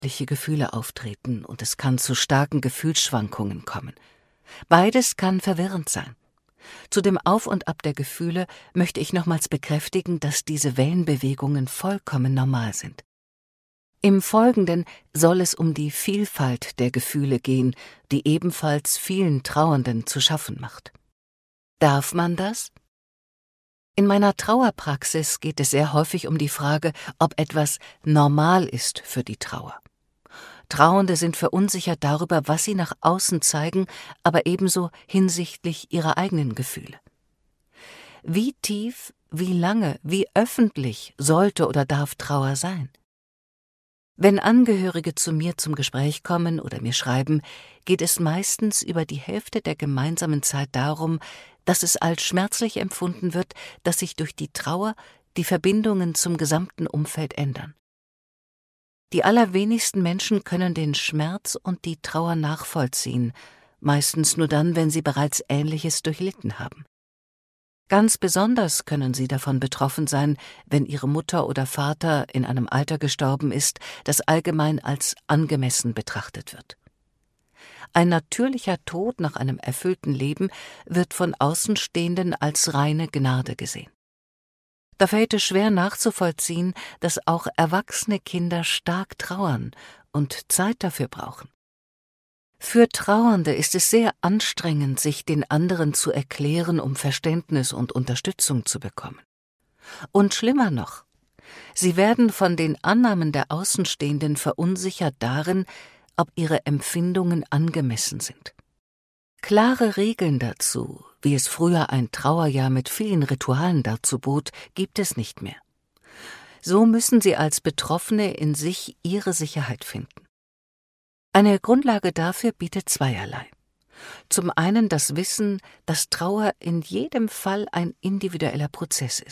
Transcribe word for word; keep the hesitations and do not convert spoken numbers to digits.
unterschiedliche Gefühle auftreten und es kann zu starken Gefühlsschwankungen kommen. Beides kann verwirrend sein. Zu dem Auf und Ab der Gefühle möchte ich nochmals bekräftigen, dass diese Wellenbewegungen vollkommen normal sind. Im Folgenden soll es um die Vielfalt der Gefühle gehen, die ebenfalls vielen Trauernden zu schaffen macht. Darf man das? In meiner Trauerpraxis geht es sehr häufig um die Frage, ob etwas normal ist für die Trauer. Trauernde sind verunsichert darüber, was sie nach außen zeigen, aber ebenso hinsichtlich ihrer eigenen Gefühle. Wie tief, wie lange, wie öffentlich sollte oder darf Trauer sein? Wenn Angehörige zu mir zum Gespräch kommen oder mir schreiben, geht es meistens über die Hälfte der gemeinsamen Zeit darum, dass es als schmerzlich empfunden wird, dass sich durch die Trauer die Verbindungen zum gesamten Umfeld ändern. Die allerwenigsten Menschen können den Schmerz und die Trauer nachvollziehen, meistens nur dann, wenn sie bereits Ähnliches durchlitten haben. Ganz besonders können sie davon betroffen sein, wenn ihre Mutter oder Vater in einem Alter gestorben ist, das allgemein als angemessen betrachtet wird. Ein natürlicher Tod nach einem erfüllten Leben wird von Außenstehenden als reine Gnade gesehen. Da fällt es schwer nachzuvollziehen, dass auch erwachsene Kinder stark trauern und Zeit dafür brauchen. Für Trauernde ist es sehr anstrengend, sich den anderen zu erklären, um Verständnis und Unterstützung zu bekommen. Und schlimmer noch, sie werden von den Annahmen der Außenstehenden verunsichert darin, ob ihre Empfindungen angemessen sind. Klare Regeln dazu, wie es früher ein Trauerjahr mit vielen Ritualen dazu bot, gibt es nicht mehr. So müssen sie als Betroffene in sich ihre Sicherheit finden. Eine Grundlage dafür bietet zweierlei. Zum einen das Wissen, dass Trauer in jedem Fall ein individueller Prozess ist.